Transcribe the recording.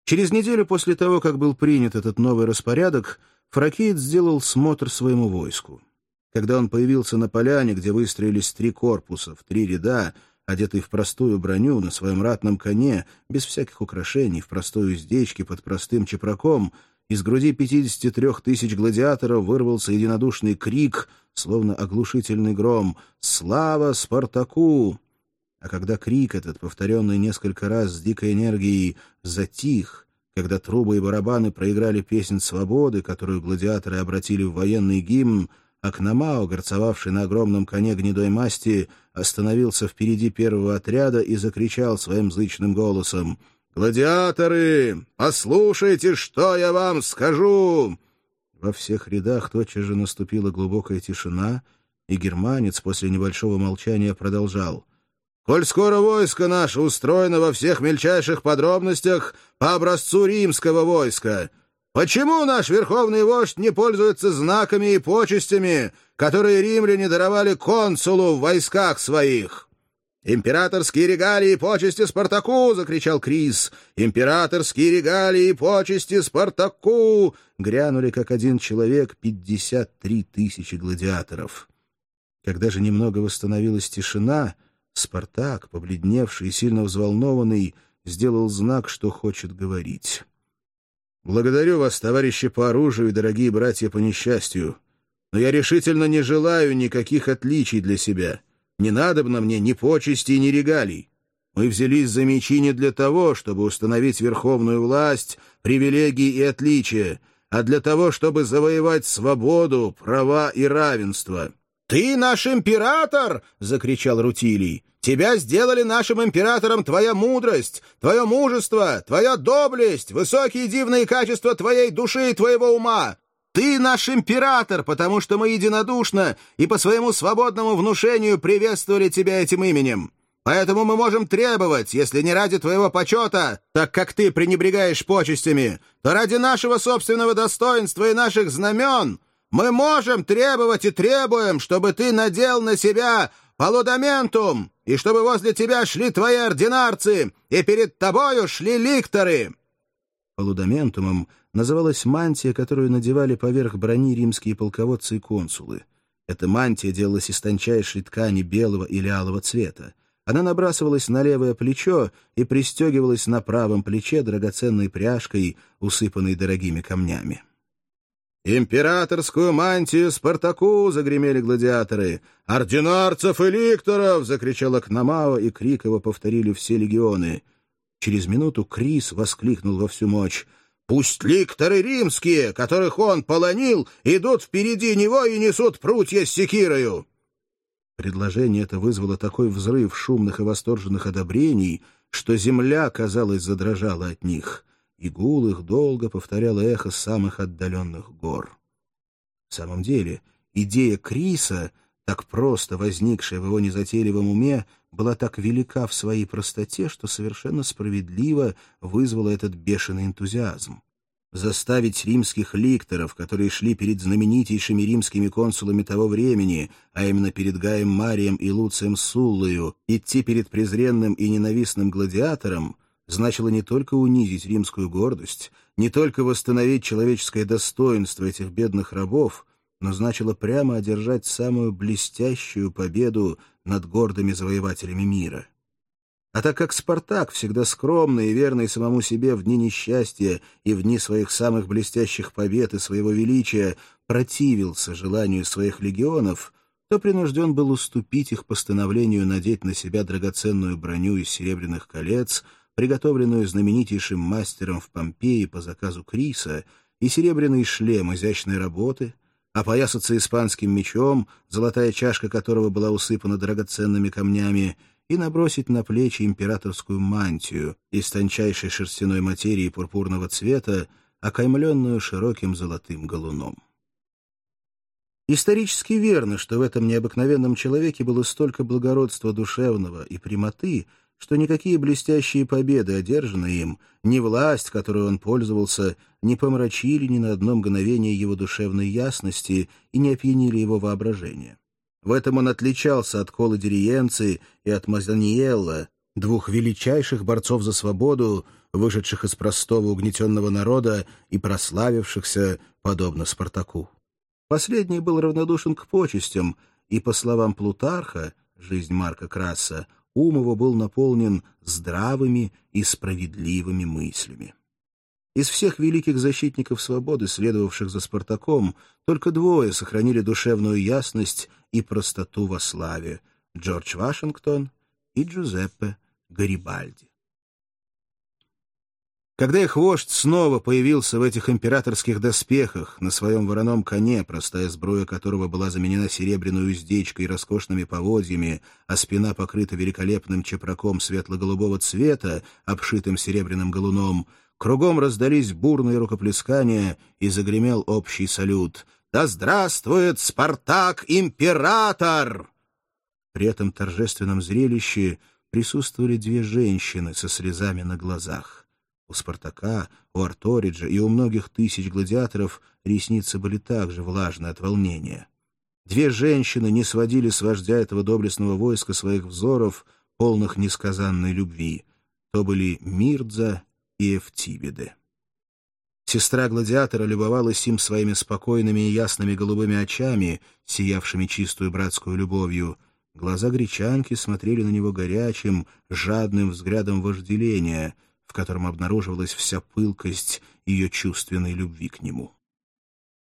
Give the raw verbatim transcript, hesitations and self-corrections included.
Через неделю после того, как был принят этот новый распорядок, Фракиец сделал смотр своему войску. Когда он появился на поляне, где выстроились три корпуса в три ряда, одетый в простую броню, на своем ратном коне, без всяких украшений, в простой уздечке под простым чепраком, из груди пятидесяти трех тысяч гладиаторов вырвался единодушный крик, словно оглушительный гром: «Слава Спартаку!». А когда крик этот, повторенный несколько раз с дикой энергией, затих, когда трубы и барабаны проиграли песнь свободы, которую гладиаторы обратили в военный гимн, Акномао, горцевавший на огромном коне гнедой масти, остановился впереди первого отряда и закричал своим зычным голосом: «Гладиаторы, послушайте, что я вам скажу!» Во всех рядах тотчас же наступила глубокая тишина, и германец после небольшого молчания продолжал: «Коль скоро войско наше устроено во всех мельчайших подробностях по образцу римского войска, почему наш верховный вождь не пользуется знаками и почестями, которые римляне даровали консулу в войсках своих?» «Императорские регалии и почести Спартаку!» — закричал Крис. «Императорские регалии и почести Спартаку!» — грянули как один человек пятьдесят три тысячи гладиаторов. Когда же немного восстановилась тишина, Спартак, побледневший и сильно взволнованный, сделал знак, что хочет говорить. «Благодарю вас, товарищи по оружию и дорогие братья по несчастью, но я решительно не желаю никаких отличий для себя. Не надобно мне ни почестей, ни регалий. Мы взялись за мечи не для того, чтобы установить верховную власть, привилегии и отличия, а для того, чтобы завоевать свободу, права и равенство». «Ты наш император!» — закричал Рутилий. «Тебя сделали нашим императором твоя мудрость, твое мужество, твоя доблесть, высокие дивные качества твоей души и твоего ума. Ты наш император, потому что мы единодушно и по своему свободному внушению приветствовали тебя этим именем. Поэтому мы можем требовать, если не ради твоего почета, так как ты пренебрегаешь почестями, то ради нашего собственного достоинства и наших знамен мы можем требовать и требуем, чтобы ты надел на себя полудаментум, и чтобы возле тебя шли твои ординарцы, и перед тобою шли ликторы». Полудаментумом называлась мантия, которую надевали поверх брони римские полководцы и консулы. Эта мантия делалась из тончайшей ткани белого или алого цвета. Она набрасывалась на левое плечо и пристегивалась на правом плече драгоценной пряжкой, усыпанной дорогими камнями. «Императорскую мантию Спартаку!» — загремели гладиаторы. «Ординарцев и ликторов!» — закричал Акномао, и крик его повторили все легионы. Через минуту Крис воскликнул во всю мощь: «Пусть ликторы римские, которых он полонил, идут впереди него и несут прутья с секирою!» Предложение это вызвало такой взрыв шумных и восторженных одобрений, что земля, казалось, задрожала от них, и гул их долго повторяло эхо самых отдаленных гор. В самом деле, идея Криса, так просто возникшая в его незатейливом уме, была так велика в своей простоте, что совершенно справедливо вызвала этот бешеный энтузиазм. Заставить римских ликторов, которые шли перед знаменитейшими римскими консулами того времени, а именно перед Гаем Марием и Луцием Суллою, идти перед презренным и ненавистным гладиатором, значило не только унизить римскую гордость, не только восстановить человеческое достоинство этих бедных рабов, но значило прямо одержать самую блестящую победу над гордыми завоевателями мира. А так как Спартак, всегда скромный и верный самому себе в дни несчастья и в дни своих самых блестящих побед и своего величия, противился желанию своих легионов, то принужден был уступить их постановлению надеть на себя драгоценную броню из серебряных колец, приготовленную знаменитейшим мастером в Помпеи по заказу Криса, и серебряный шлем изящной работы, опоясаться испанским мечом, золотая чашка которого была усыпана драгоценными камнями, и набросить на плечи императорскую мантию из тончайшей шерстяной материи пурпурного цвета, окаймленную широким золотым галуном. Исторически верно, что в этом необыкновенном человеке было столько благородства душевного и прямоты, что никакие блестящие победы, одержанные им, ни власть, которой он пользовался, не помрачили ни на одно мгновение его душевной ясности и не опьянили его воображение. В этом он отличался от Колла Дириенци и от Мазаниелла, двух величайших борцов за свободу, вышедших из простого угнетенного народа и прославившихся, подобно Спартаку. Последний был равнодушен к почестям, и, по словам Плутарха, «Жизнь Марка Краса», ум его был наполнен здравыми и справедливыми мыслями. Из всех великих защитников свободы, следовавших за Спартаком, только двое сохранили душевную ясность и простоту во славе — Джордж Вашингтон и Джузеппе Гарибальди. Когда их вождь снова появился в этих императорских доспехах, на своем вороном коне, простая сбруя которого была заменена серебряной уздечкой и роскошными поводьями, а спина покрыта великолепным чепраком светло-голубого цвета, обшитым серебряным галуном, кругом раздались бурные рукоплескания, и загремел общий салют. «Да здравствует Спартак-император!» При этом торжественном зрелище присутствовали две женщины со слезами на глазах. У Спартака, у Арториджа и у многих тысяч гладиаторов ресницы были также влажны от волнения. Две женщины не сводили с вождя этого доблестного войска своих взоров, полных несказанной любви. То были Мирдза и Эфтибиде. Сестра гладиатора любовалась им своими спокойными и ясными голубыми очами, сиявшими чистую братскую любовью. Глаза гречанки смотрели на него горячим, жадным взглядом вожделения, в котором обнаруживалась вся пылкость ее чувственной любви к нему.